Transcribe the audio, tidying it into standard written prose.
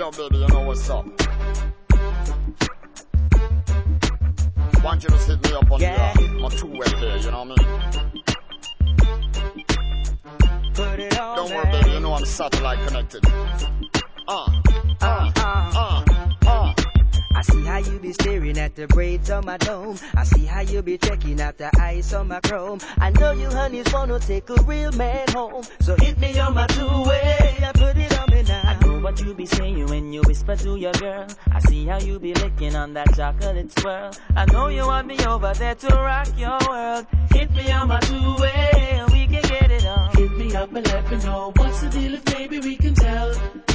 know, baby, you know what's up. Want you to hit me up on my two-way there, you know what I mean? Put it on, don't worry, baby, you know I'm satellite connected. I see how you be staring at the braids on my dome. I see how you be checking out the ice on my chrome. I know you honeys wanna take a real man home. So hit me on my two-way and put it on me now. I know what you be saying when you whisper to your girl. I see how you be licking on that chocolate swirl. I know you want me over there to rock your world. Hit me on my two-way and we can get it on. Hit me up and let me know what's the deal if maybe we can tell.